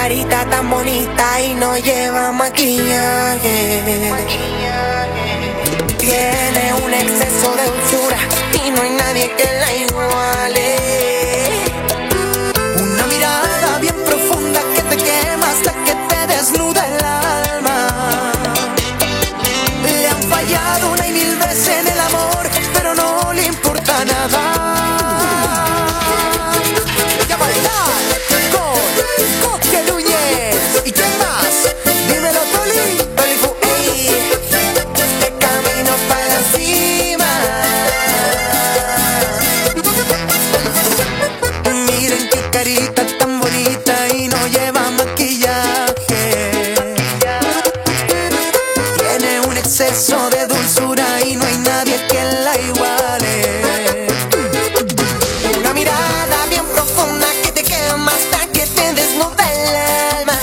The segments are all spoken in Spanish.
carita tan bonita y no lleva maquillaje. Tiene un exceso de dulzura y no hay nadie que la iguale. Una mirada bien profunda que te quema hasta que te desnuda el alma. Le han fallado una y mil veces en el amor, pero no le importa nada. Exceso de dulzura y no hay nadie que la iguale. Una mirada bien profunda que te quema hasta que te desnuda el alma.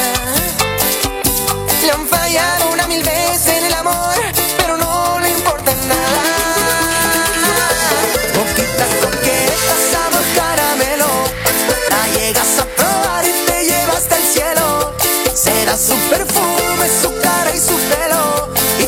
Le han fallado una mil veces en el amor, pero no le importa nada. Poquita coqueta, sabor caramelo, la llegas a probar y te lleva hasta el cielo. Será su perfume, su cara y su pelo.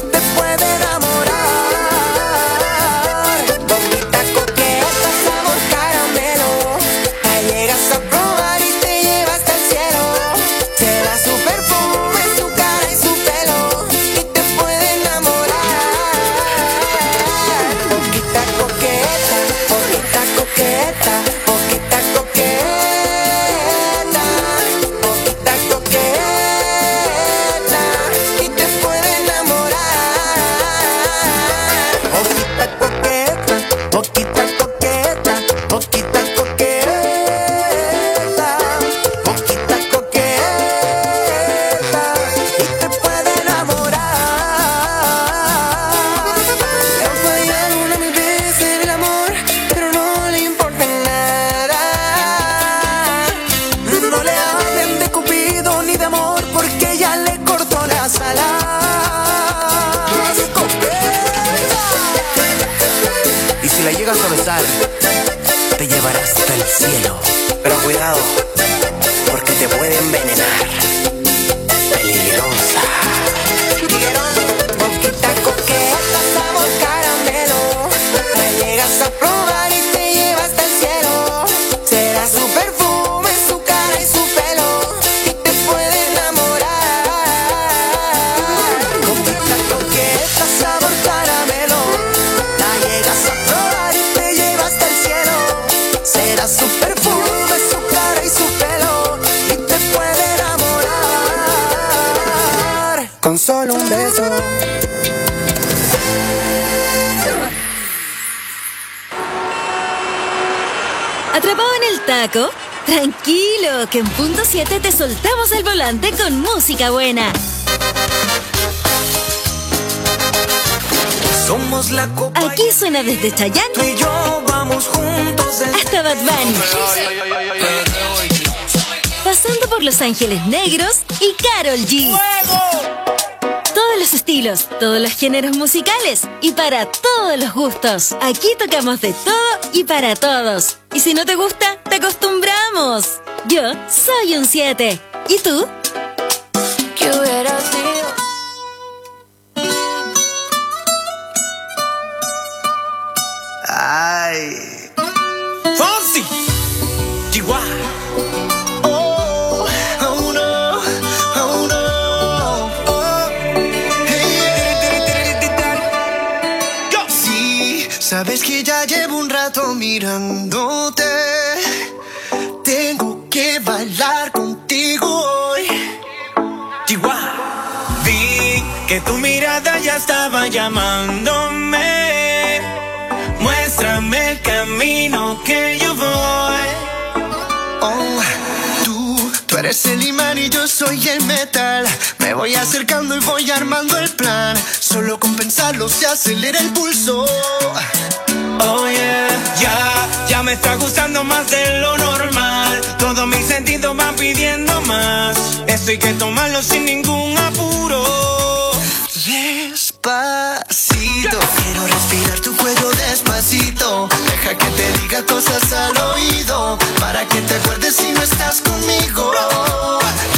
La llegas a besar, te llevará hasta el cielo. Pero cuidado, porque te puede envenenar. Peligrosa. Poquita coqueta, sabor caramelo, la llegas a probar y te lleva hasta el cielo. Será su perfume, su cara y su pelo, y te puede enamorar. Poquita coqueta, sabor caramelo, la llegas a probar. Será su perfume, su cara y su pelo, y te puede enamorar con solo un beso. ¿Atrapado en el taco? Tranquilo, que en punto 7 te soltamos el volante con música buena. Somos la copa. Aquí suena desde Chayanne, tú y yo vamos juntos hasta Bad Bunny, pasando por Los Ángeles Negros y Karol G. Todos los estilos, todos los géneros musicales y para todos los gustos. Aquí tocamos de todo y para todos. Y si no te gusta, te acostumbramos. Yo soy un 7. ¿Y tú? ¿Qué hubiera sido? Ay, Fonsi, Chihuahua. Oh, oh no, oh no. Oh. Hey. Sí, sabes que ya llevo un rato mirándote. Tengo que bailar contigo hoy. Chihuahua. Vi que tu mirada ya estaba llamándome. Muéstrame el camino que yo voy. Oh, tú eres el imán y yo soy el metal. Me voy acercando y voy armando el plan. Solo con pensarlo se acelera el pulso. Oh yeah, ya me está gustando más de lo normal. Todos mis sentidos van pidiendo más. Esto hay que tomarlo sin ningún apuro. Despacito, quiero respirar tu cuello despacito. Deja que te diga cosas al oído, para que te acuerdes si no estás conmigo.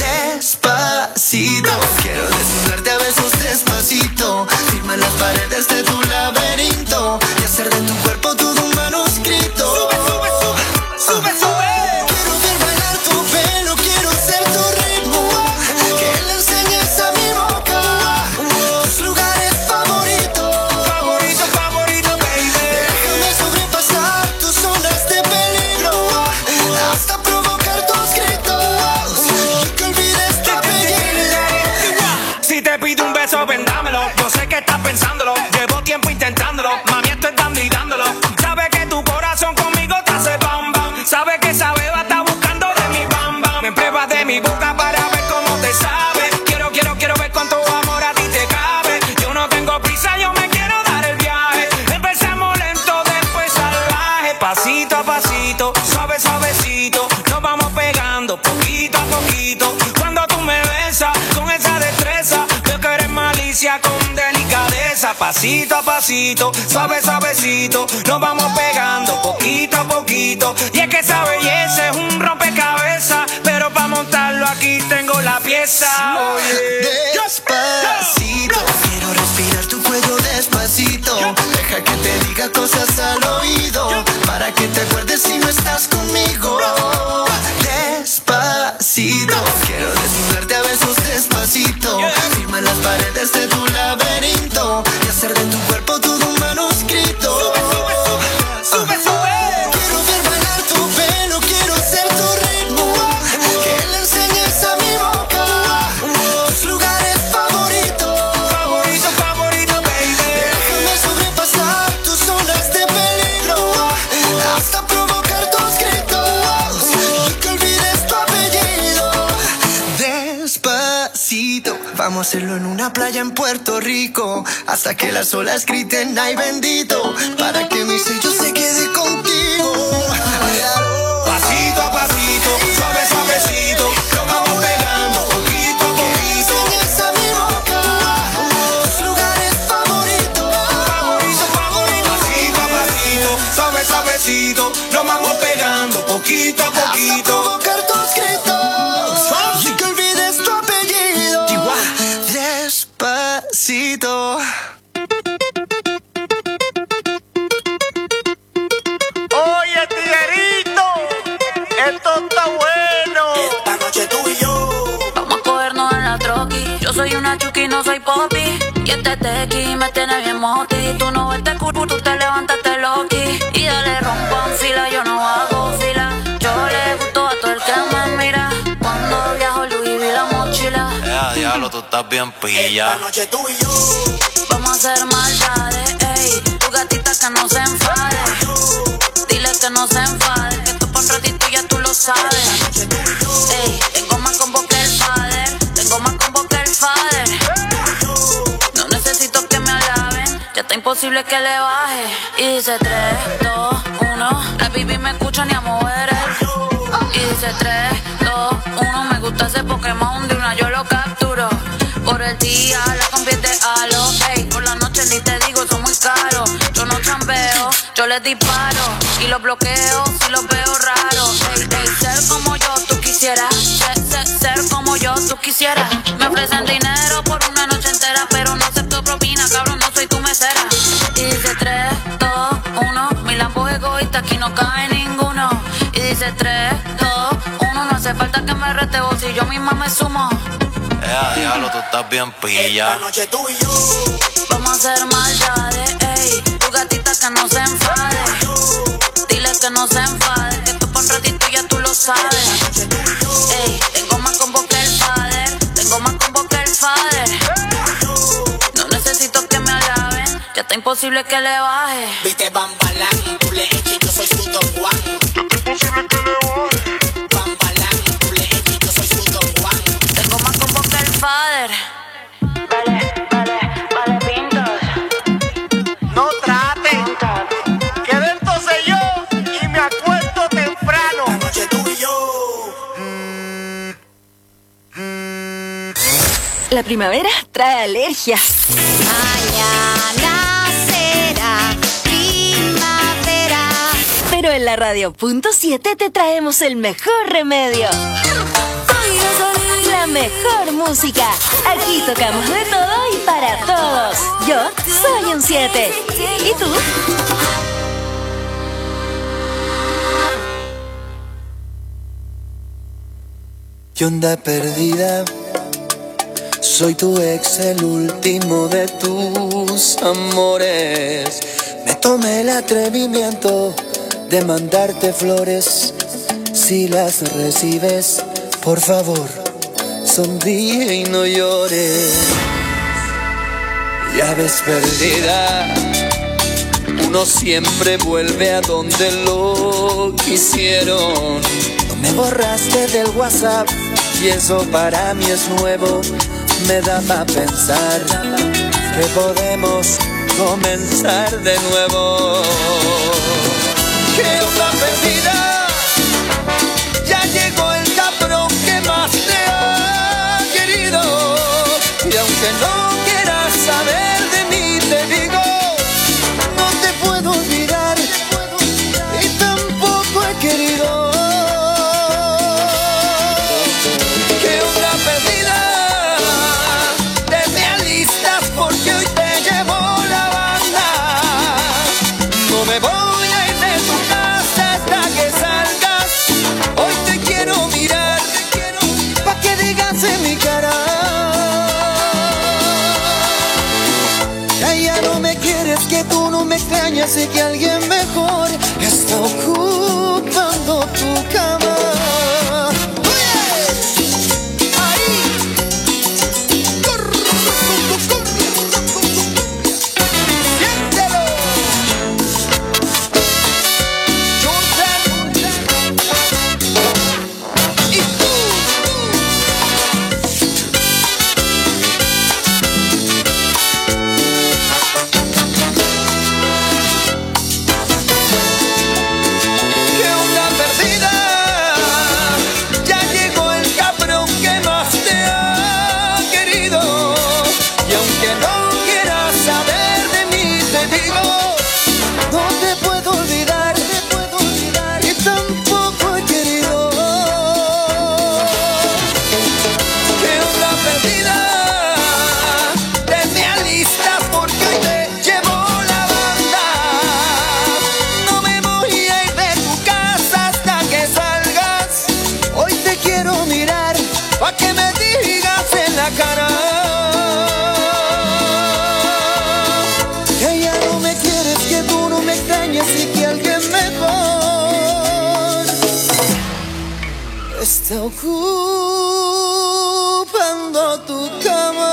poquito a poquito. Cuando tú me besas con esa destreza, veo que eres malicia con delicadeza. Pasito a pasito, suave suavecito, nos vamos pegando poquito a poquito. Y es que esa belleza es un rompecabezas, pero para montarlo aquí tengo la pieza. Oye, despacito, quiero respirar tu cuello despacito. Deja que te diga cosas al oído, para que te acuerdes si no estás conmigo. Despacito, quiero desnudarte a besos despacito. Firma las paredes de tu laberinto y hacer de tu cuerpo todo un manuscrito. Sube, sube. Quiero ver bailar tu pelo, quiero ser tu ritmo, que le enseñes a mi boca tus lugares favoritos. Favorito, favorito, baby. Déjame sobrepasar tus zonas de peligro, hasta provocar tus gritos y que olvides tu apellido. Despacito, vamos a hacerlo en una playa en Puerto Rico, hasta que las olas griten ay bendito, para que mi sello se quede contigo. Pasito a pasito, suave suavecito, nos vamos pegando poquito a poquito. Enseñas a mi boca tus lugares favoritos. Favorito, favorito, pasito a pasito, suave suavecito, nos vamos pegando poquito a Hasta poquito. provocar tus gritos y que olvides tu apellido. Despacito. Oye, tiguerito, esto está bueno. Esta noche tú y yo. Vamos a cogernos en la troqui. Yo soy una chuki, no soy popi. Y este tequi me tiene bien moti. Tú no ves este culo, tú te levantaste loqui. Y dale rompan fila, yo no hago fila. Yo le gusto a todo el que me mira. Cuando viajo Louis vi la mochila. Diablo, tú estás bien pilla. Esta noche tú y yo. Vamos a hacer maldades, ey. Tu gatita que no se enfade. Dile que no se enfade. Que esto pa' un ratito ya tú lo sabes. Ey, tengo más combo que el father. Tengo más combo que el father. No necesito que me alaben. Ya está imposible que le baje. Y dice 3, 2, 1. La baby me escucha ni a mover él. Y dice 3, 2, 1. Me gusta ese Pokémon de una yo lo capturo. Por el día la convierte a lo ey. Por la noche ni te digo, son muy caros. Yo no chambeo, yo les disparo. Y los bloqueo si los veo raros. Ey, ey, ser como yo tú quisieras. Ser como yo tú quisieras. Me ofrecen dinero por una noche entera, pero no acepto propina, cabrón, no soy tu mesera. Y dice 3, 2, 1. Mi lambo es egoísta, aquí no cabe ninguno. Y dice 3, 2, 1. No hace falta que me rete vos, si yo misma me sumo. Diablo, tú estás bien pilla. Esta noche tú y yo. Vamos a hacer maldades, ey. Tu gatita que no se enfade. Dile que no se enfade. Que esto pa' un ratito ya tú lo sabes. Ey, tengo más combo que el father. Tengo más combo que el father. No necesito que me alaben. Ya está imposible que le baje. Viste Bambalán, tú le eches, yo soy su Don Juan. Imposible que le baje. Bambalán, tú le eches, yo soy su Don Juan. Tengo más combo que el father. Vale, pintos. No trate, que entonces yo y me acuesto temprano. Esta noche tú y yo. La primavera trae alergia. Mañana será primavera. Pero en la radio.7 te traemos el mejor remedio. La mejor música. Aquí tocamos de todo y para todos. Yo soy un 7. ¿Y tú? ¿Qué onda perdida? Soy tu ex, el último de tus amores. Me tomé el atrevimiento de mandarte flores. Si las recibes, por favor, sonríe y no llores. Ya ves perdida, uno siempre vuelve a donde lo quisieron. No me borraste del WhatsApp y eso para mí es nuevo. Me da para pensar que podemos comenzar de nuevo. ¿Qué onda perdida? Ya llegó el cabrón que sé que alguien mejor está ocupando tu cama. Está ocupando tu cama.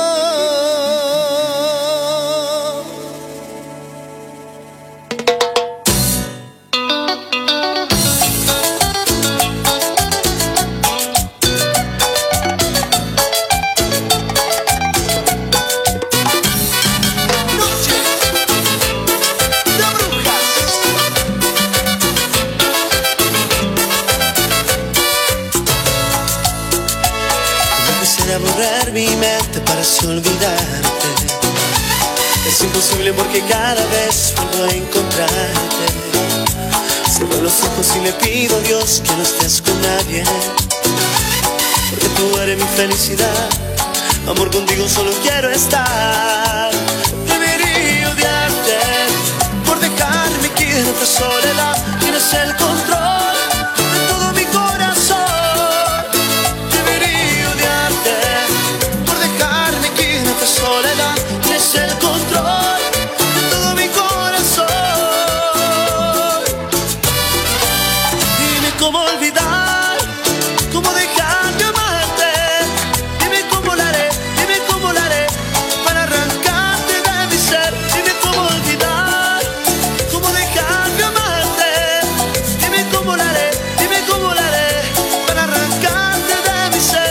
Borrar mi mente para así olvidarte. Es imposible porque cada vez vuelvo a encontrarte. Cierro los ojos y le pido a Dios que no estés con nadie, porque tú eres mi felicidad. Amor, contigo solo quiero estar. Debería odiarte por dejarme aquí en esta soledad. Tienes el control de todo mi corazón. Soledad, tienes el control de todo mi corazón. Dime cómo olvidar, cómo dejar de amarte. Dime cómo lo haré para arrancarte de mi ser. Dime cómo olvidar, cómo dejar de amarte. Dime cómo lo haré para arrancarte de mi ser.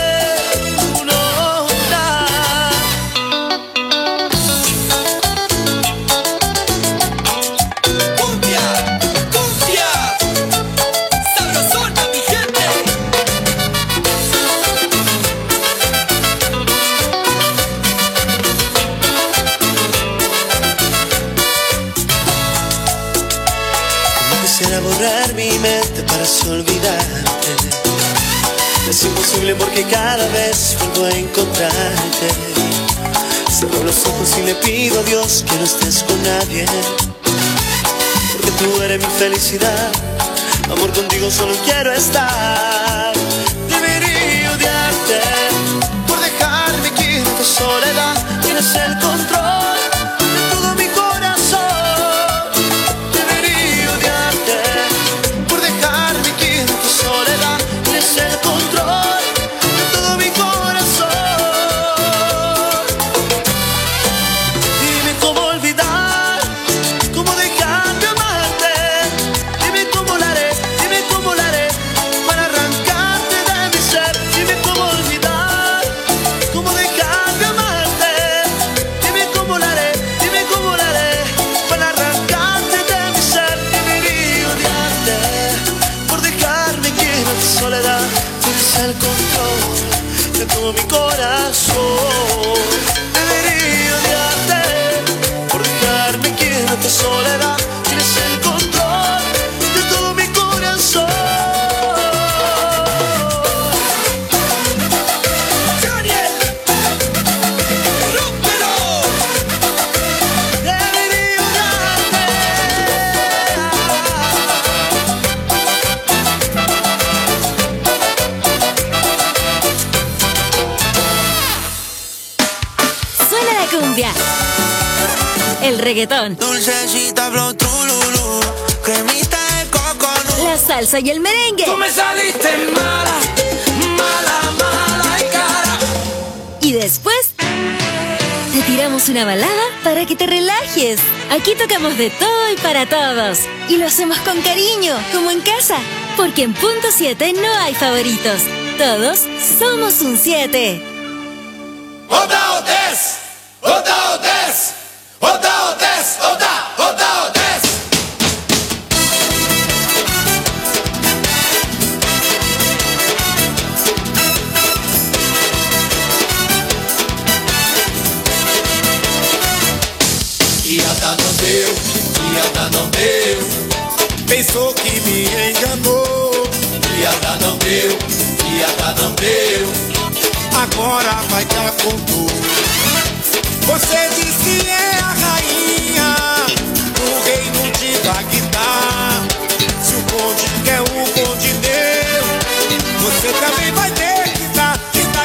Quisiera borrar mi mente para así olvidarte. Es imposible porque cada vez vuelvo a encontrarte. Cierro los ojos y le pido a Dios que no estés con nadie, porque tú eres mi felicidad. Amor, contigo solo quiero estar. Debería odiarte por dejarme aquí en esta soledad. Tienes el control de todo mi corazón. Debería odiarte por dejarme aquí en esta soledad. Tienes el control de todo mi corazón. Dime cómo olvidar, cómo dejar de amarte. Dime cómo lo haré para arrancarte de mi ser. Dime cómo olvidar, cómo dejar de amarte. Dime cómo lo haré para arrancarte de mi ser. Debería odiarte por dejarme aquí en esta soledad. Tienes el control de todo mi corazón. Debería odiarte por dejarme aquí en esta soledad. Tienes el control de todo mi corazón. Daniel, rómpelo. Debería odiarte. Suena la cumbia. el reggaetón, Dulcecita flow trululú, cremita de coconut. la salsa y el merengue. Tú me saliste mala, mala, mala y cara. Y después te tiramos una balada para que te relajes. Aquí tocamos de todo y para todos. Y lo hacemos con cariño, como en casa. Porque en Punto 7 no hay favoritos. Todos somos un 7. Oda Odes, Oda Odes, Oda Odes, Oda Odes. Iada não deu, pensou que me enganou. Iada não deu, agora vai dar com tudo. Você diz que é a rainha do reino de Bagdá. Se o conde quer, o conde deu. Você também vai ter que dar,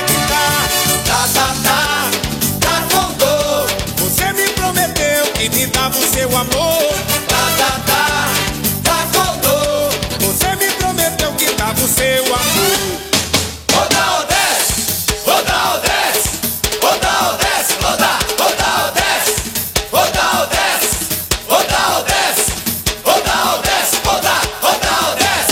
tá com dor. Você me prometeu que me dava o seu amor. Tá com dor. Você me prometeu que dava o seu amor. Oda Odes, Oda Odes, Oda Odes, Oda Odes, Oda Odes, Oda Odes, Oda Odes, Oda Odes.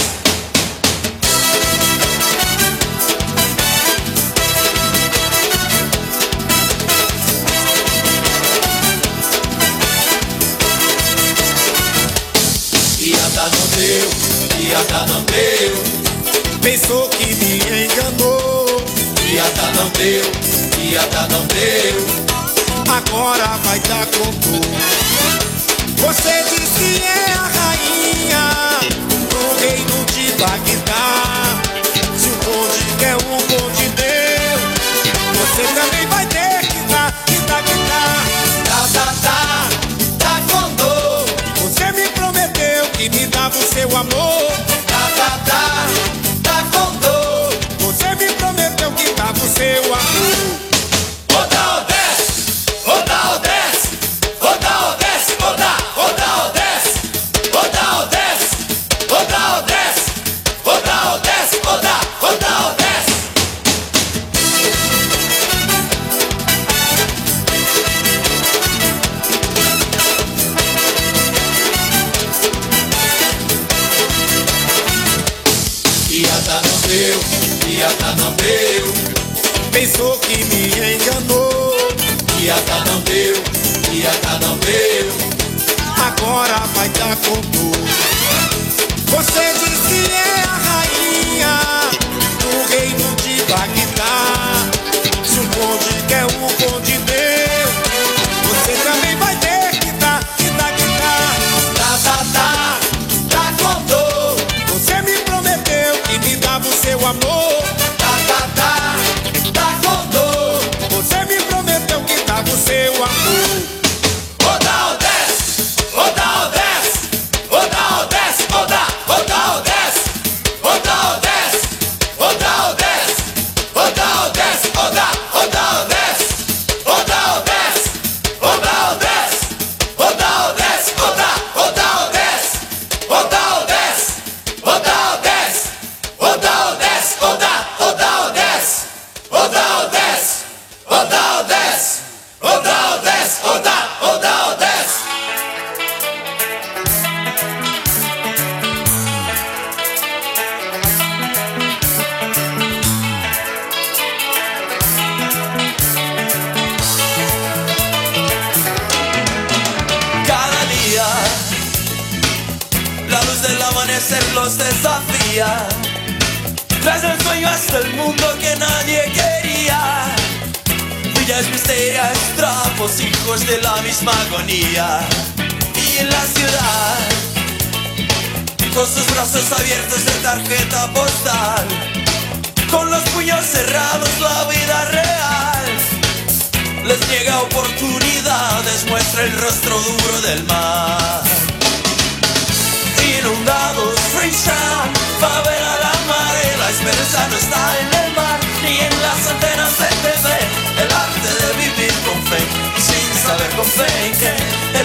Iada não deu, Pensou que me enganou. Iada não deu, Agora vai dar com tudo. Você diz que é a rainha do reino de Bagdá. Se o conde quer, o conde deu. Você também vai ter que dar, tá com dor. Você me prometeu que me dava o seu amor. Tá com dor. Você me prometeu que dava o seu amor. Oda Odes, Oda Odes, Oda Odes, Oda Odes, Oda Odes, Oda Odes, Oda Odes, Oda Odes. Iada não deu, Pensou que me enganou. Iada não deu, Agora vai dar com tudo. Você diz que é a rainha do reino de Bagdá. Se o conde quer, o conde deu. Você também vai ter que dar, tá com dor. Você me prometeu que me dava o seu amor. Tá com dor. Você me prometeu que dava o seu amor. Oda Odes, Oda Odes, Oda Odes, Oda Odes, Oda Odes, Oda Odes, Oda Odes, Oda Odes, Oda Odes, Oda Odes, Oda Odes, Oda Odes, Oda Odes, Oda Odes, Oda Odes, Oda Odes, Oda Odes, Oda Odes, Oda Odes, Oda Odes. Cada día, la luz del amanecer los desafía. Tras el sueño hasta el mundo que nadie quería. Villas misterias, trapos, hijos de la misma agonía. Y en la ciudad, con sus brazos abiertos de tarjeta postal, con los puños cerrados la vida real les niega oportunidades, muestra el rostro duro del mar. Inundados, freestyle, favela la mare, la esperanza no está en el mar, ni en las antenas de TV, el arte de vivir con fe, sin saber con fe en qué,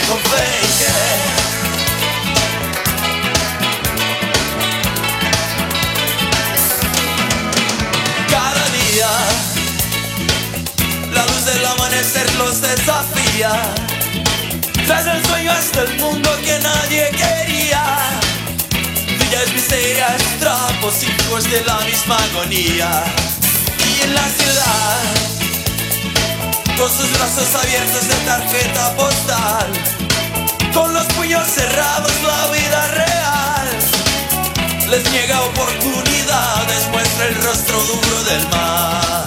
con fake. Cada día la luz del amanecer los desafía. Tras el sueño hasta el mundo que nadie quería. Villas, miserias, trapos, hijos de la misma agonía. Y en la ciudad, con sus brazos abiertos de tarjeta postal, con los puños cerrados la vida real les niega oportunidades, muestra el rostro duro del mar.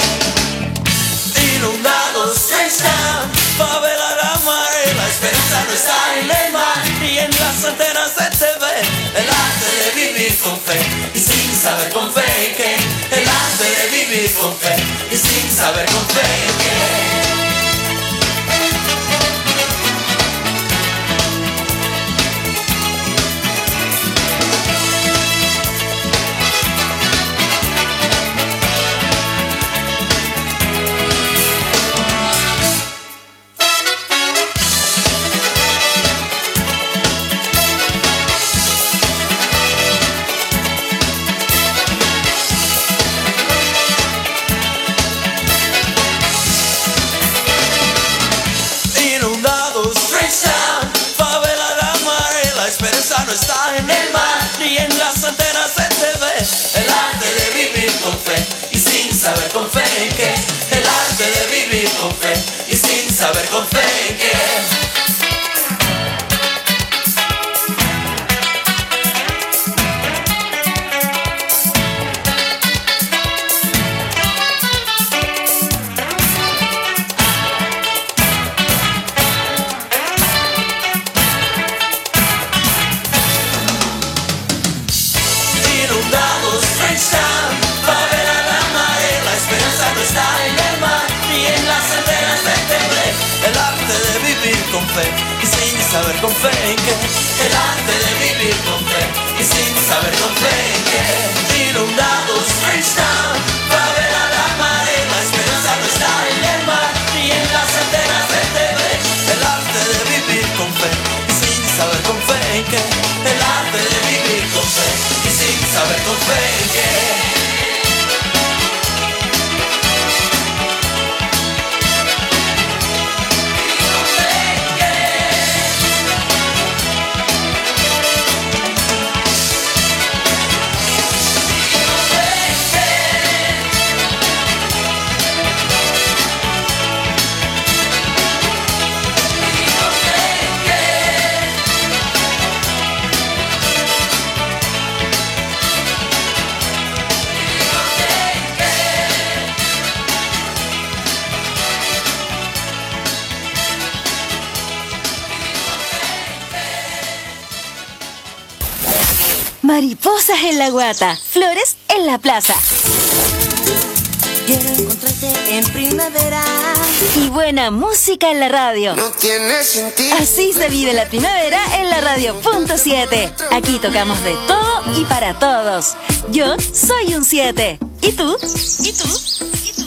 Inundados están, favela la mare, la esperanza no está en el mar, y en las antenas de TV el arte de vivir con fe y sin saber con fe que el arte de vivir con fe y sin saber con fe que está en el mar ni en las antenas de TV. El arte de vivir con fe y sin saber con fe que el arte de vivir con fe y sin saber con fe que y sin saber con fe que el arte de vivir con fe y sin saber con fe que inundados están, favela la marea, la esperanza no está en el mar ni en las antenas de TV. El arte de vivir con fe y sin saber con fe que el arte de vivir con fe y sin saber con fe que Mariposas en la guata, flores en la plaza. Quiero encontrarte en primavera. Y buena música en la radio. No tiene sentido. Así se vive la primavera en la radio.7. Aquí tocamos de todo y para todos. Yo soy un 7. ¿Y tú? ¿Y tú? ¿Y tú?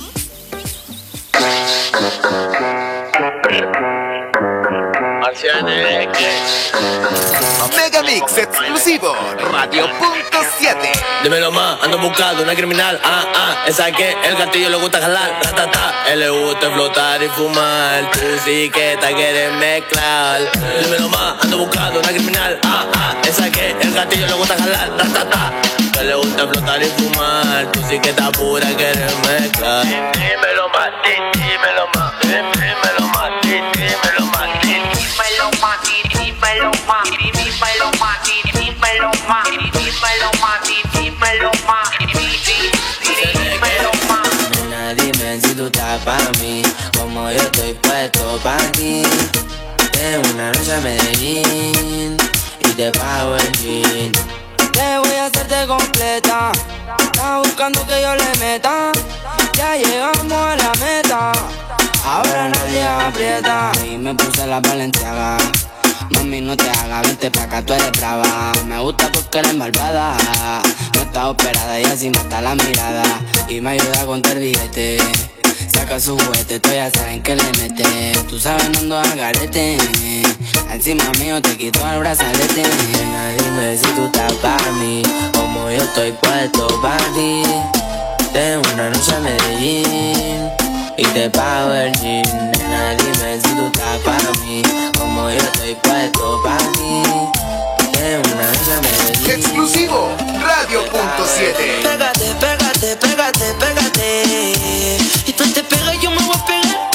Megamix exclusivo, Radio.7. Dímelo más, ando buscando una criminal, esa que el gatillo le gusta jalar, él le gusta flotar y fumar, tú sí que te quieres mezclar. Dímelo más, ando buscando una criminal, esa que el gatillo le gusta jalar, él le gusta flotar y fumar, tú sí que estás pura, quieres mezclar. Dímelo más, dímelo más, dímelo más, dímelo más, dímelo más, dímelo más, dímelo más, dímelo más, dímelo más, dímelo más, dímelo más. Nena, dime si tú estás para mí, como yo estoy puesto para ti. Tengo una noche a Medellín y te pago el jean. Te voy a hacerte completa, estás buscando que yo le meta. Ya llegamos a la meta, ahora nadie aprieta. Y me puse la Balenciaga, mami no te hagas, vente pa' acá, tú eres brava. Me gusta porque eres malvada, no está operada y así mata la mirada. Y me ayuda a contar billete, Saca su juguete, tú ya saben que le mete. Tú sabes, no ando al garete. Encima mío te quito el brazalete. Nena, dime si tú estás para mí, como yo estoy puesto para ti. Tengo una noche a Medellín y te pago el jean. Nena, dime si tú estás para mí, como yo estoy puesto para ti. Tengo una noche a Medellín. Exclusivo Radio.7. Pégate, pégate, pégate, pégate. Y tú te pegas y yo me voy a pegar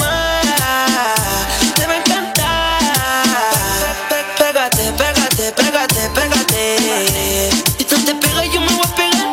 más. Te va a encantar. Pégate, pégate, pégate, pégate. Y tú te pegas y yo me voy a pegar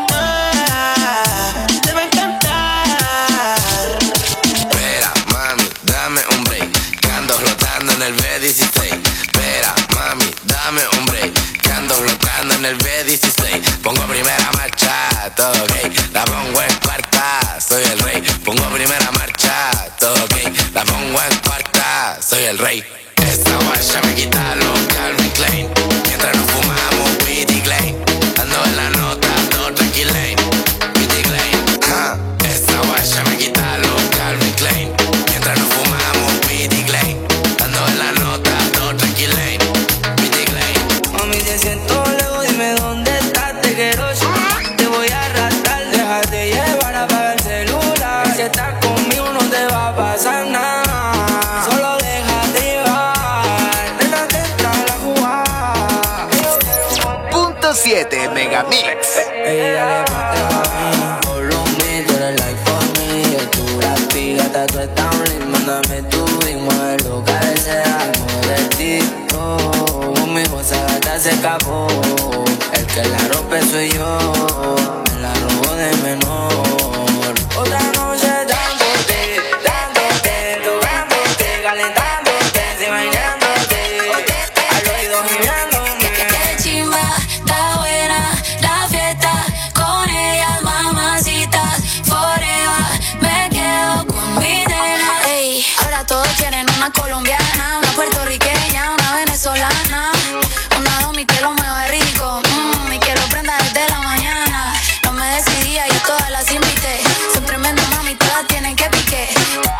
más. Te va a encantar. Espera, mami, dame un break, que ando flotando en el B16. Espera, mami, dame un break, que ando flotando en el B16. Pongo primera marcha, todo ok. La pongo en cuarta, soy el rey. Pongo primera marcha, todo ok. La pongo en cuarta, soy el rey. Esta guacha me quita los Calvin Klein, mientras nos fumamos Pity Klein. Ando en la nota, todo tranquilain, Pity Klein. Esta guacha me quita los Calvin Klein, mientras nos fumamos Pity Klein. Ando en la nota, todo tranquilain, Pity Klein. Mami, te siento lejos, dime dónde estás, te quiero. Te voy a arrastrar, déjate llevar, apaga el celular. Si estás conmigo no te va a pasar nada, solo déjate llevar, nena, te entra la jugada. Punto 7 Megamix. Ella le mata, follow me, tú eres like for me. Tú la pigata, tú estás un ritmo, mándame tu ritmo, mueve lo que desea, mueve ti. Mi cosa gata se escapó, el que la rompe soy yo, me la robo de menor. Otra noche dándote, dándote, tocándote, calentándote, estoy bailándote, al oído girándome. Qué chimba, está buena la fiesta, con ellas mamacitas, forever, me quedo con mi nena. Ey, ahora todos quieren una colombiana, una puertorriqueña, una venezolana, una domi que lo mueve rico, y que lo prenda desde la mañana. No me decidía, yo todas las invité, son tremendas mami, todas tienen que pique.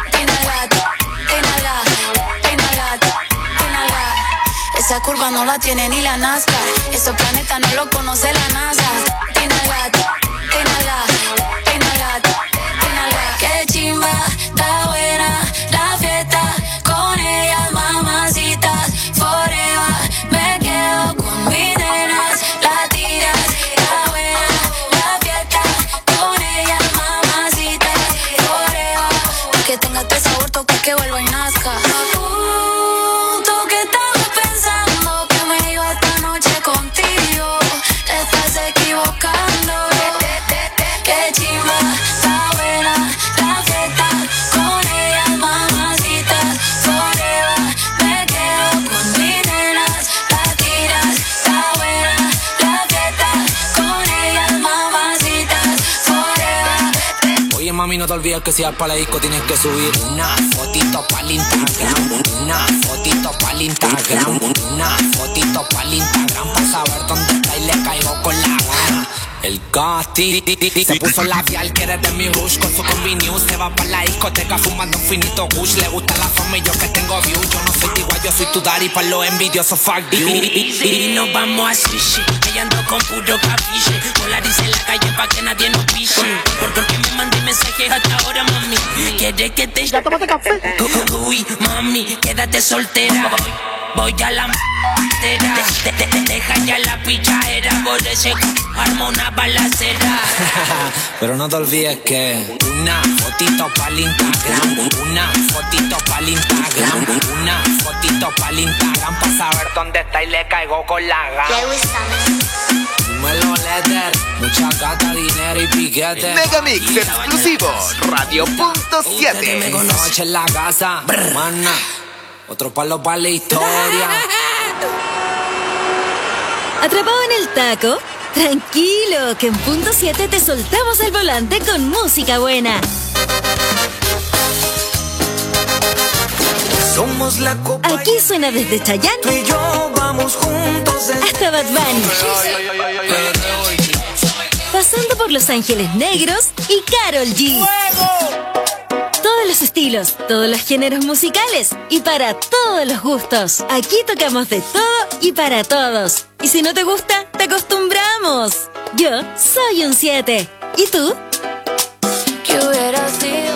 Esa curva no la tiene ni la NASCAR, esos planetas no lo conoce la NASA. Qué chimba, está buena la fiesta, con ellas mamacitas, forever, me quedo con mis nenas, la tiras, está buena la fiesta, con ellas mamacitas, forever, que tenga este sabor, toque que vuelva y nazca. Tú que estabas pensando que me iba esta noche contigo, te estás equivocando. Qué chimba, está buena la fiesta, con ellas mamacitas, forever, me quedo con mis nenas, la tiras, está buena la fiesta, con ellas mamacitas, forever. Oye mami, no te olvides que si vas para la disco tienes que subir una fotito pa'l Instagram, una fotito pa'l Instagram, una fotito pa'l Instagram, para saber dónde está y le caigo con la gana. El Gotti se puso labial, quiere de mi rush con su combi news. Se va para la discoteca fumando un finito gush. Le gusta la fama y yo que tengo view. Yo no soy igual, yo soy tu daddy pa' los envidiosos, fuck you. Y nos vamos a sushi, ella ando con puro capiche. Polarice en la calle pa' que nadie nos piche. Porque me mandé mensajes hasta ahora, mami. ¿Quieres que te... ¿Ya tomaste café? Uy, mami, quédate soltera. Voy a la deja ya la pichadera, por ese arma una balacera. Pero no te olvides que una fotito pa'l Instagram, una fotito pa'l Instagram, una fotito pa'l Instagram, pa' saber dónde está y le caigo con la gana. Dímelo, Letter, mucha gata, dinero y piquete. Megamix exclusivo Radio.7. Me conoce en la casa, mana. Otro palo para la historia. ¿Atrapado en el taco? Tranquilo, que en punto 7 te soltamos el volante con música buena. Somos la copa. Aquí suena desde Chayanne. Tú y yo vamos juntos hasta Bad Bunny. Pasando por Los Ángeles Negros y Karol G. ¡Fuego! Todos los estilos, todos los géneros musicales y para todos los gustos. Aquí tocamos de todo y para todos. Y si no te gusta, te acostumbramos. Yo soy un 7. ¿Y tú? ¿Qué hubiera sido?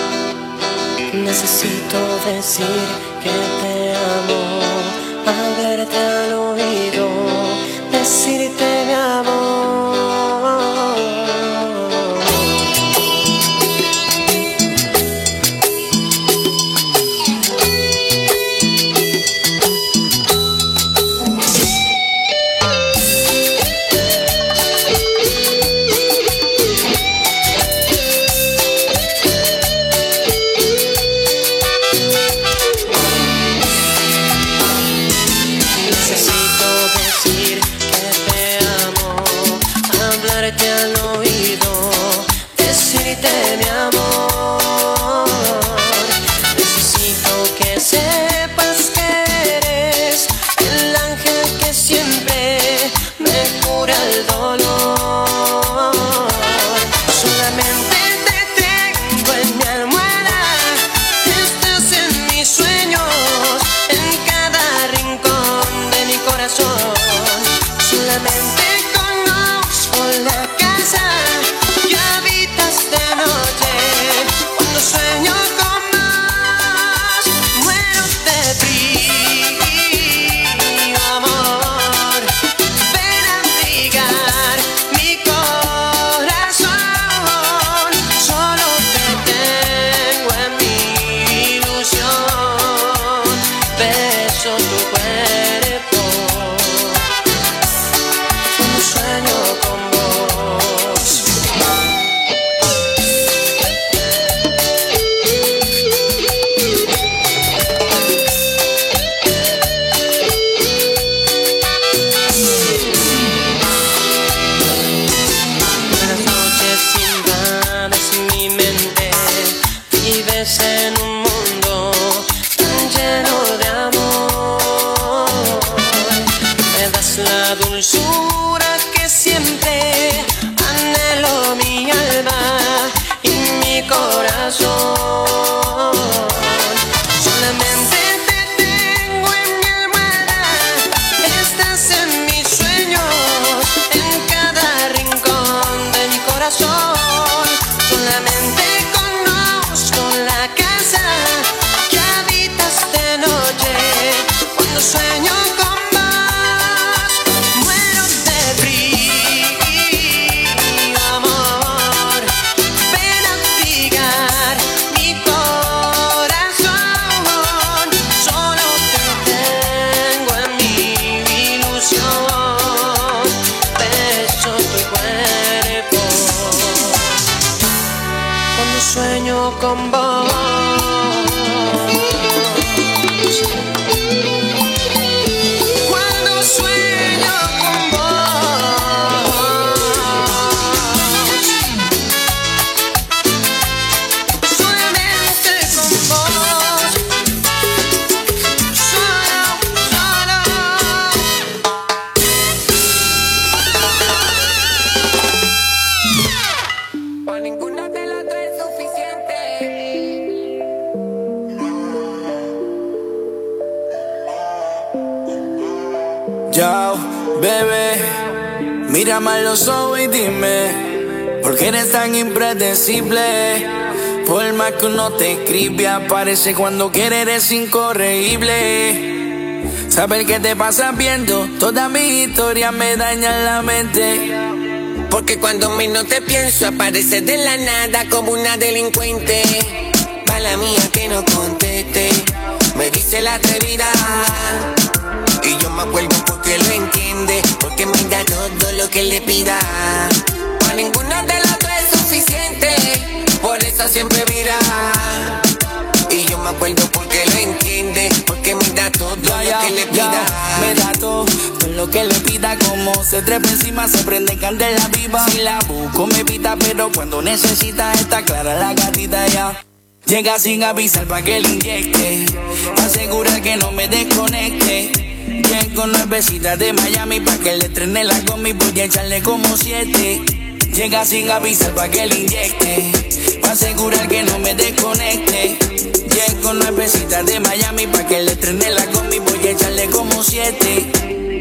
Necesito decir que te amo, hablarte al oído, decirte mi amor. Al oído, decirte mi amor. Necesito que sepas que eres el ángel que siempre me cura el dolor. Solamente te tengo en mi almohada, estás en mis sueños, en cada rincón de mi corazón. Solamente la casa que habitas de noche, cuando sueño con vos, muero de frío, amor. Ven a abrigar mi corazón, solo te tengo en mi ilusión. Beso tu cuerpo, cuando sueño con en un mundo tan lleno de amor. Me das la dulzura que siempre anhelo, mi alma y mi corazón. Solamente te tengo en mi almohada, estás en mis sueños, en cada rincón de mi corazón. Solamente la casa que habitas de noche, cuando sueño con vos, muero de frío, amor. Ven a abrigar mi corazón, solo te tengo en mi ilusión. Beso tu cuerpo, cuando sueño con vos. Cuando sueño con vos, solamente con vos, solo. Por ninguna de las tres es suficiente. Yo, bebé, mírame a los ojos y dime, ¿por qué eres tan impredecible? Por más que uno te escribe, aparece cuando quiere, eres incorregible. Saber qué te pasa viendo toda mi historia me daña la mente. Porque cuando menos te pienso, apareces de la nada como una delincuente. Mala mía que no conteste, me dice la atrevida. Y yo me acuerdo porque lo entiende, porque me da todo lo que le pida. Para ninguna de las dos es suficiente, por eso siempre mira. Y yo me acuerdo porque lo entiende, porque me da todo lo que le pida. Me da todo lo que le pida, como se trepa encima, se prende candela viva. Si la busco me pita, pero cuando necesita está clara la gatita ya. Llega sin avisar pa' que le inyecte, asegura que no me desconecte. Llego nuevecita de Miami pa' que le estrene la gomi, voy a echarle como 7. Llega sin avisar pa' que le inyecte, pa' asegurar que no me desconecte. Llego nuevecita de Miami pa' que le estrene la combi, voy a echarle como 7.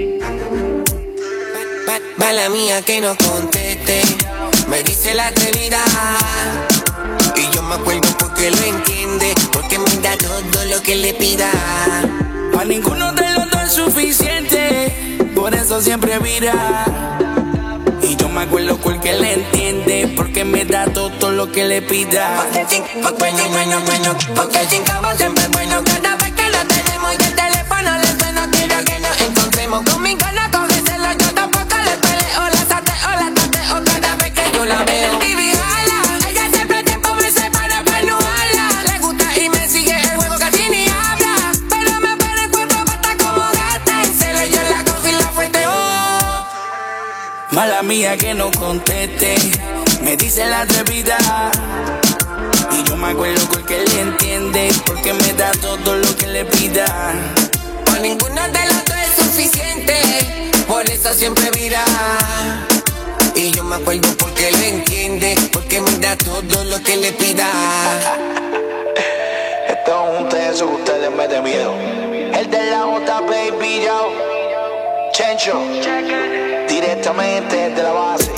Mala mía que no conteste, me dice la atrevida. Y yo me acuerdo porque lo entiende, porque me da todo lo que le pida. Pa' ninguno de los dos es suficiente, por eso siempre vira. Y yo me acuerdo porque le entiende, porque me da todo lo que le pida. Porque sin cabo siempre es bueno. Cada vez que lo tenemos y el teléfono le suena, quiero que nos encontremos. Conmigo no cógeselo, yo tampoco le peleo. La sateo, la tateo cada vez que yo la veo. Y jala, ella siempre tiempo me separa pa' no hablar. Le gusta y me sigue el juego, casi ni habla. Pero me pone el cuerpo basta como gata. En celo yo la cojo y la fuerte, oh. Mala mía que no conteste, me dice la atrevida. Y yo me acuerdo porque le entiende, porque me da todo lo que le pida. Por ninguno de los dos es suficiente, por eso siempre mira. Y yo me acuerdo porque lo entiende, porque me da todo lo que le pida. Estamos juntos en eso que usted les mete miedo. El de la J, baby, yo. Chencho, directamente desde la base.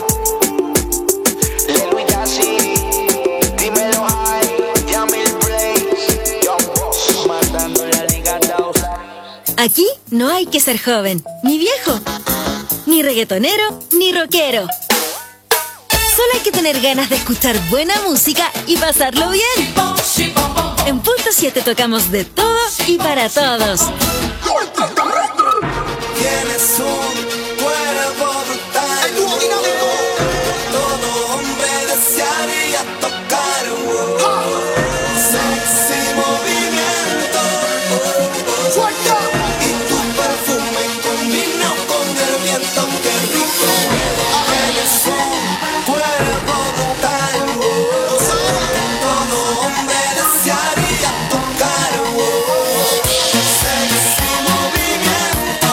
Lelo y Yassi, dímelo high, Yamil Blaze, Young Boss, matando la liga 2. Aquí no hay que ser joven, ni viejo, ni reggaetonero, ni rockero. Solo hay que tener ganas de escuchar buena música y pasarlo bien. En Punto 7 tocamos de todo y para todos. Tienes un cuerpo brutal, todo hombre desearía tocar, sexy movimiento, y tu perfume combina con el viento, que rico. Tienes un cuerpo brutal, todo hombre desearía tocar, sexy movimiento.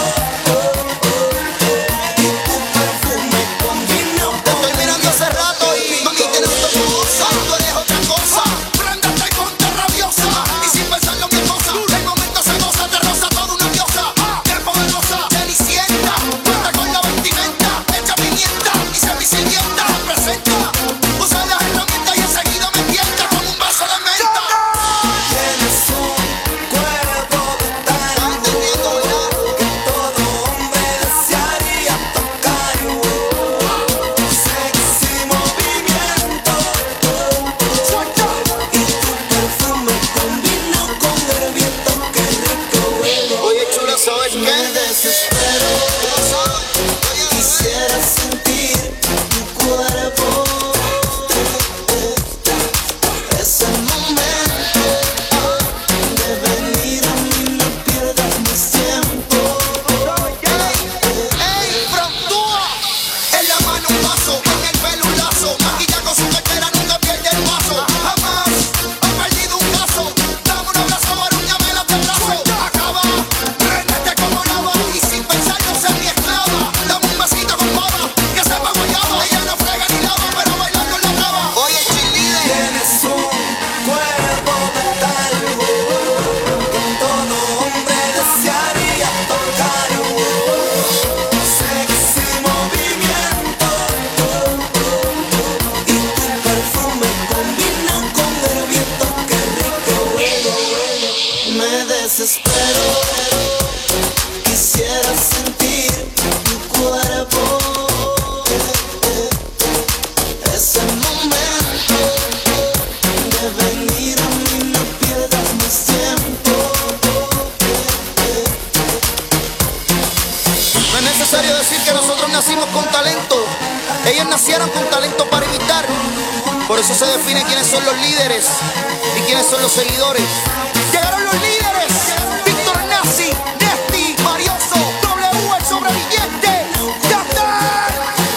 Ellos nacieron con talento para imitar. Por eso se define quiénes son los líderes y quiénes son los seguidores. Llegaron los líderes: Víctor Nazi, Nesti, Marioso, W, el sobreviviente, Yatar.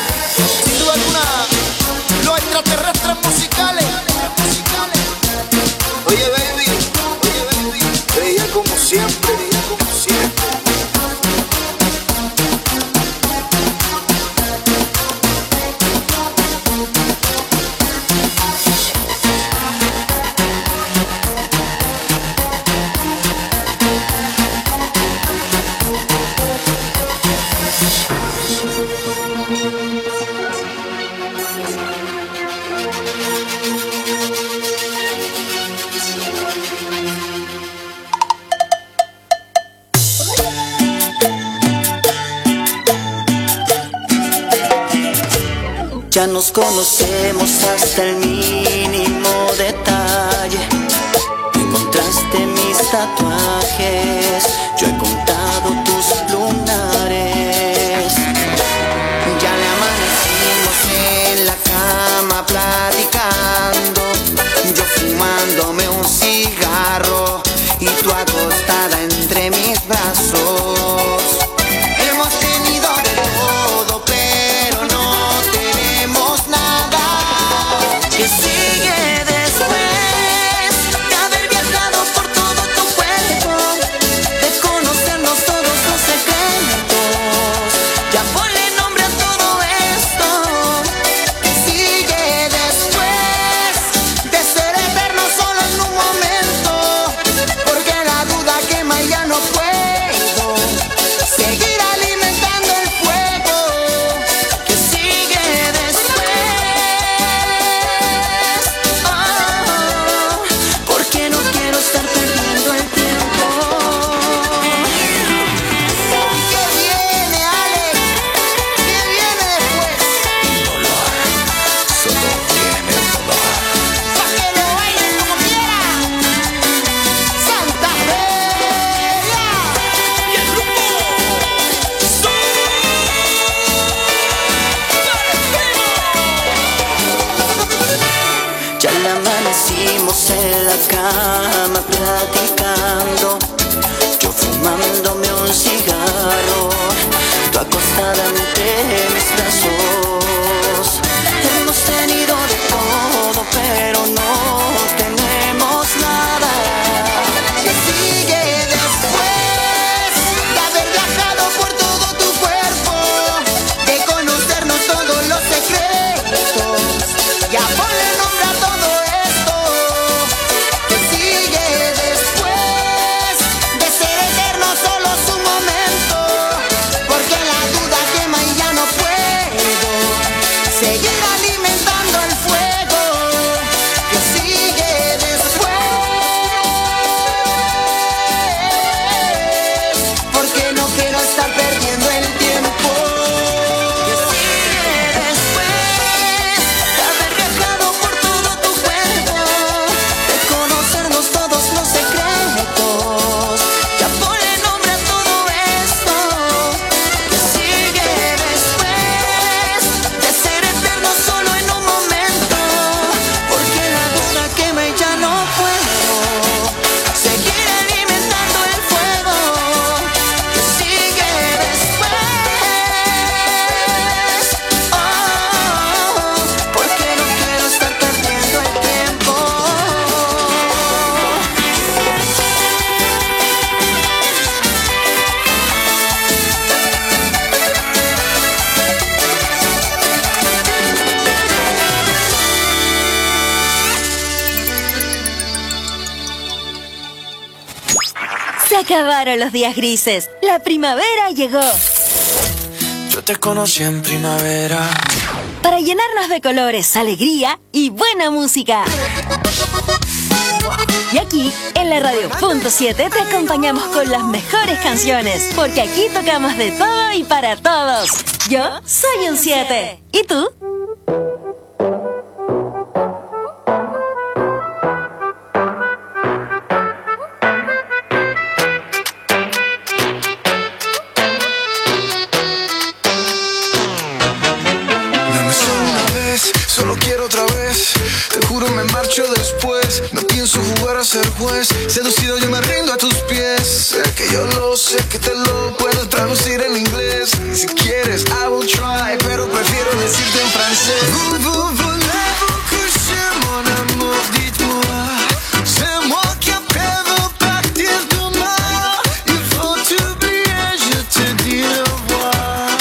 Sin duda alguna, los extraterrestres musicales. Oye baby, creía como siempre, nos conocemos hasta el mínimo detalle. Encontraste mis tatuajes, yo he contado tus lunares. Ya le amanecimos en la cama platicando, yo fumándome un cigarro y tú acostada entre mis brazos. Hemos tenido de todo, pero no tenemos nada. ¿Qué sigue después de haber viajado por todo tu cuerpo, de conocernos todos los secretos? Ya ponle nombre a todo esto. ¿Qué sigue después de ser eterno solo en un momento? Porque la duda quema y ya no puedo seguir alimentando el fuego. ¿Qué sigue después? Oh, porque no quiero estar perdiendo el tiempo. ¿Qué viene, Alex? ¿Qué viene después? Dolor, solo viene el dolor. Pa' que lo bailen como quieran. Santa Fe. Y el grupo Ya la amanecimos en la cama platicando, yo fumándome un cigarro, tú acostada entre mis brazos. Hemos tenido de todo, pero no tenemos nada. ¿Qué sigue después de haber viajado por todo tu cuerpo, de conocernos todos los secretos? Ya ponle nombre a todo esto. ¿Qué sigue después de ser eterno solo su momento? Porque la duda quema y ya no puedo seguir alimentando el fuego. ¿Qué sigue después? Porque no quiero estar perdiendo el tiempo. ¿Qué sigue después de haber viajado por todo tu cuerpo, de conocernos todos los secretos? Ya ponle nombre a todo esto. ¿Qué sigue después de ser eterno solo en un momento? Porque la duda quema y ya no puedo seguir alimentando el fuego. ¿Qué sigue después? Oh, porque no quiero estar perdiendo el tiempo. Se acabaron los días grises. La primavera llegó. Yo te conocí en primavera. Para llenarnos de colores, alegría y buena música. Y aquí, en la Radio.7, te acompañamos con las mejores canciones, porque aquí tocamos de todo y para todos. Yo soy un 7. ¿Y tú? Dame solo una vez, solo quiero otra vez. Te juro me marcho después. No pienso jugar a ser juez. Seducido yo me rindo a tus pies. Sé que yo lo sé, que te lo puedo traducir en inglés. Si quieres, I will try, pero prefiero decirte en francés. Voulez-vous coucher mon amour, dites-moi. C'est moi qui appelle partir demain. Il faut t'oublier, je te dis au revoir.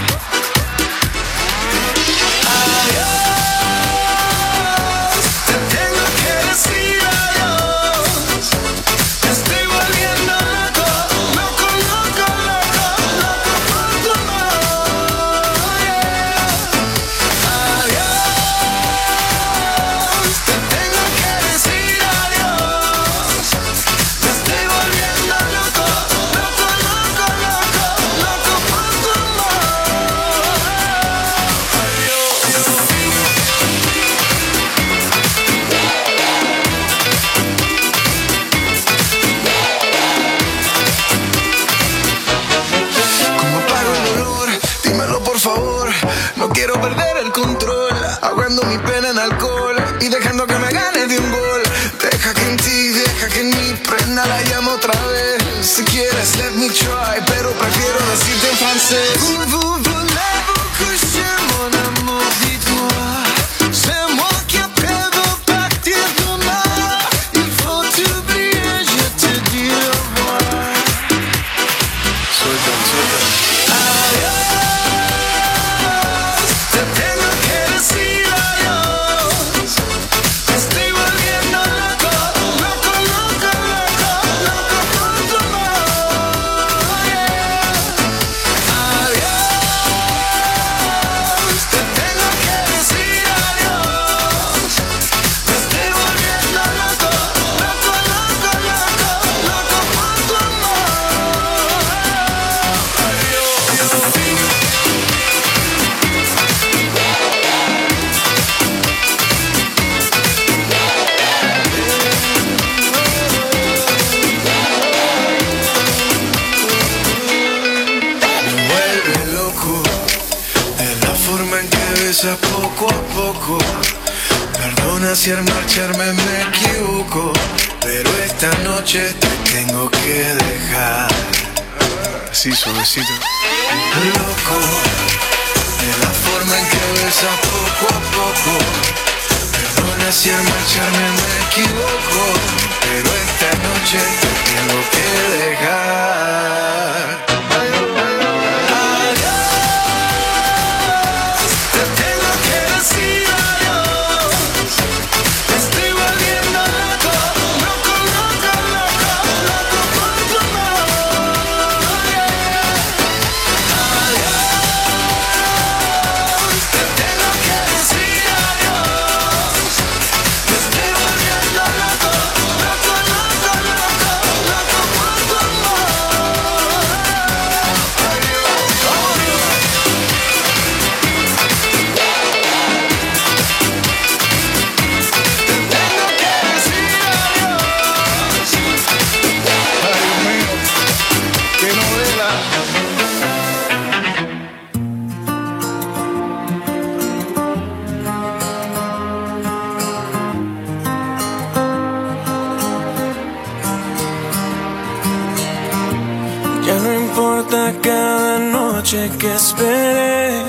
Adiós, te tengo que decir adiós. Estoy volviendo loco, loco, loco, loco, loco por tu amor. Adiós. mañana la llamo otra vez. Si quieres, let me try, pero prefiero decirte en francés. Voulez-vous coucher, mon amour, dis-toi. C'est moi qui appelle de partir demain. Il faut t'oublier, je te dis au revoir. Suelta, suelta. Adiós, te tengo que decir adiós. Me estoy volviendo loco, loco, loco, loco, loco por tu amor, yeah. Adiós, te tengo que decir adiós. Me estoy volviendo loco, loco, loco, loco, loco por tu amor. Me vuelve loco de la forma en que besas poco a poco. Perdona si al marcharme me equivoco, pero esta noche te tengo que dejar. Así suavecito. Loco de la forma en que besas poco a poco. Perdona si al marcharme me equivoco, pero esta noche te tengo que dejar. Adiós, te tengo que decir adiós. Me estoy volviendo loco, loco, loco, loco, loco por tu amor, yeah. Adiós, te tengo que decir adiós. Me estoy volviendo loco, loco, loco, loco, loco por tu amor. Ya no importa cada noche que esperé,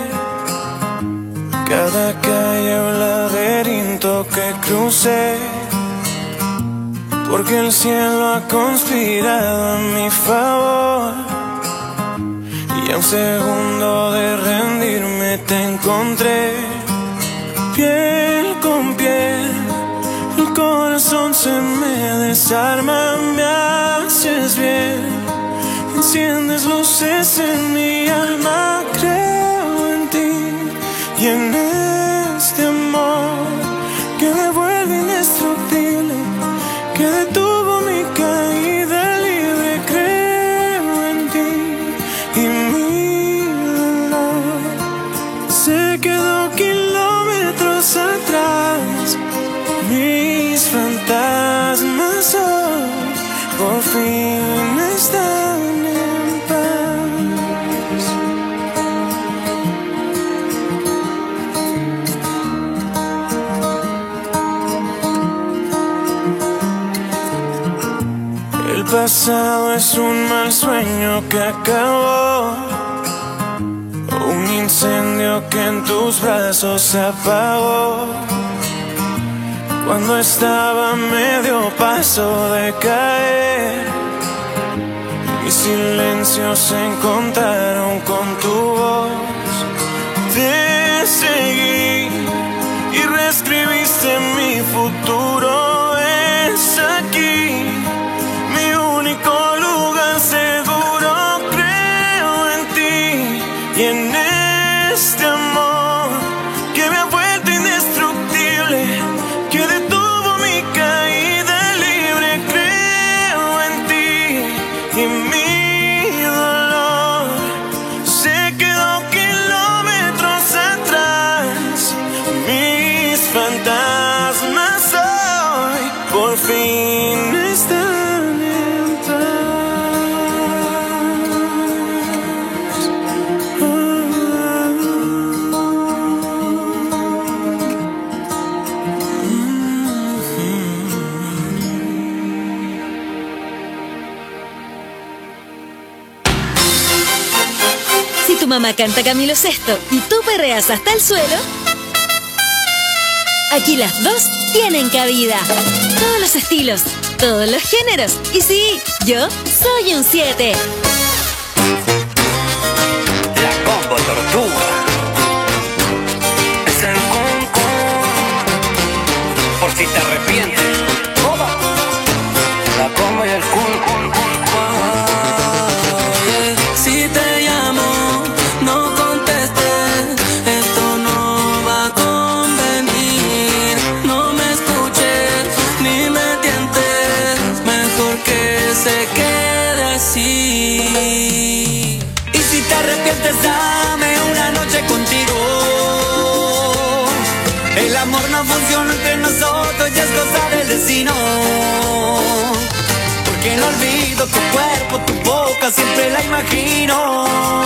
cada calle o laberinto que crucé, porque el cielo ha conspirado a mi favor. Y a un segundo de rendirme te encontré, piel con piel. El corazón se me desarma, me haces bien. Enciendes luces en mi alma, creo en ti y en este amor que me vuelve indestructible, que detuvo mi caída libre. Creo en ti y mi dolor se quedó kilómetros atrás. Mis fantasmas hoy por fin están en paz. El pasado es un mal sueño que acabó, un incendio que en tus brazos se apagó. Cuando estaba a medio paso de caer, mis silencios se encontraron con tu voz. Te seguí y reescribiste mi futuro. Es aquí mi único lugar seguro. Creo en ti y en este amor que me ha vuelto indestructible, que detuvo mi caída libre. Creo en ti y mi dolor se quedó kilómetros atrás. Mis fantasmas hoy por fin están mamá canta Camilo Sesto y tú perreas hasta el suelo, aquí las dos tienen cabida. Todos los estilos, todos los géneros. Y sí, yo soy un 7. La Combo Tortuga. Es el por si te arrepientes. La Combo y el Si te llamo, no contestes, esto no va a convenir. No me escuches ni me tientes, mejor que se quede así. Y si te arrepientes, dame una noche contigo. El amor no funciona entre nosotros, ya es cosa del destino. Porque no olvido tu cuerpo, tu boca, siempre la imagino.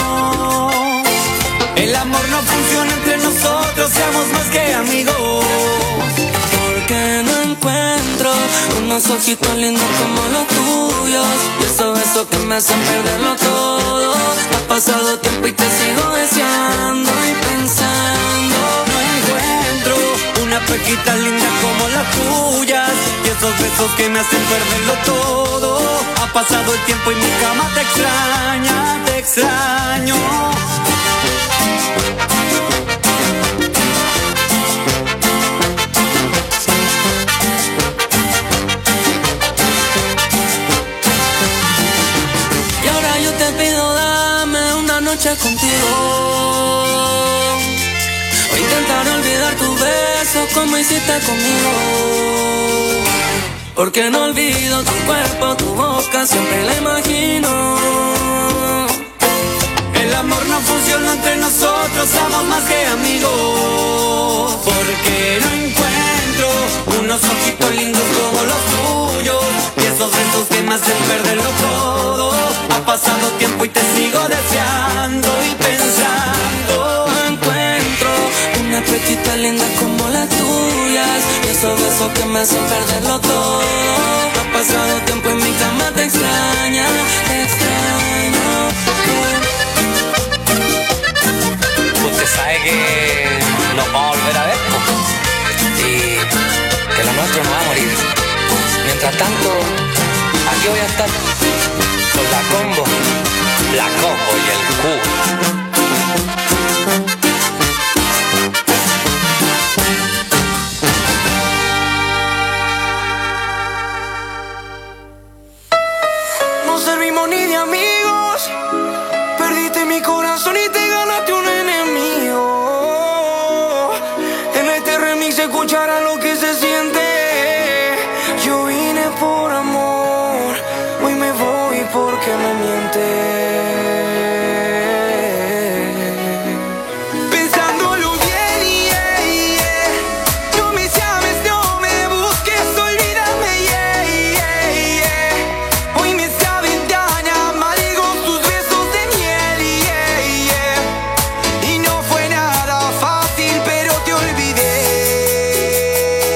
El amor no funciona entre nosotros, seamos más que amigos. Porque no encuentro unos ojitos lindos como los tuyos, y eso que me hacen perderlo todo. Ha pasado tiempo y te sigo deseando y pensando. No encuentro una pequita linda como las tuyas, y esos besos que me hacen perderlo todo. Ha pasado el tiempo y mi cama te extraña, te extraño. Y ahora yo te pido, dame una noche contigo. O intentar olvidar tus besos como hiciste conmigo. Porque no olvido tu cuerpo, tu boca, siempre la imagino. El amor no funciona entre nosotros, somos más que amigos. Porque no encuentro unos ojitos lindos como los tuyos, y esos besos que me hacen perderlo todo. Ha pasado tiempo y te sigo deseando y pensando. No encuentro una pequita linda como las tuyas, y esos besos que me hacen perderlo todo. Ha pasado tiempo y mi cama te extraña, te extraño. Usted sabe que nos vamos a volver a ver, y que lo nuestro no va a morir. Mientras tanto, aquí voy a estar con la Combo y el Q. No servimos ni de amigos, perdiste mi corazón y te ganaste un enemigo. En este remix se escuchará lo que se siente. Yo vine por amor, hoy me voy porque me mientes. Pensándolo bien, no me llames, no me busques, olvídame, hoy me saben tan amargos tus besos de miel, y no fue nada fácil, pero te olvidé.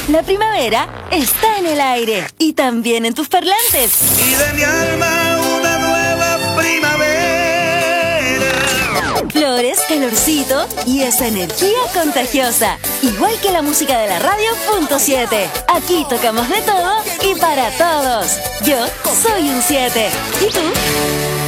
La primavera está en el aire y también en tus parlantes. Y de mi alma una nueva primavera. Flores, calorcito y esa energía contagiosa. Igual que la música de la radio .7. Aquí tocamos de todo y para todos. Yo soy un 7. ¿Y tú?